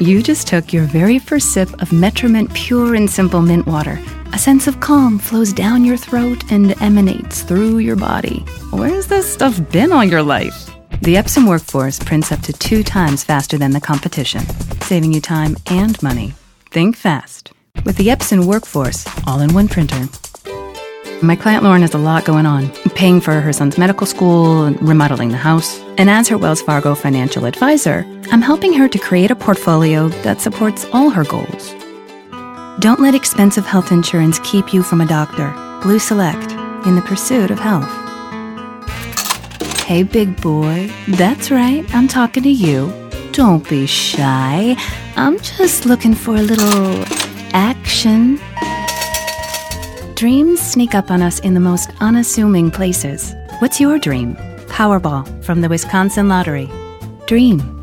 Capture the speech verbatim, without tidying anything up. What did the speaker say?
You just took your very first sip of Metromint Pure and Simple Mint Water. A sense of calm flows down your throat and emanates through your body. Where's this stuff been all your life? The Epson Workforce prints up to two times faster than the competition, saving you time and money. Think fast with the Epson Workforce all-in-one printer. My client Lauren has a lot going on, paying for her son's medical school and remodeling the house. And as her Wells Fargo financial advisor, I'm helping her to create a portfolio that supports all her goals. Don't let expensive health insurance keep you from a doctor. Blue Select, in the pursuit of health. Hey, big boy. That's right, I'm talking to you. Don't be shy. I'm just looking for a little action. Dreams sneak up on us in the most unassuming places. What's your dream? Powerball from the Wisconsin Lottery. Dream.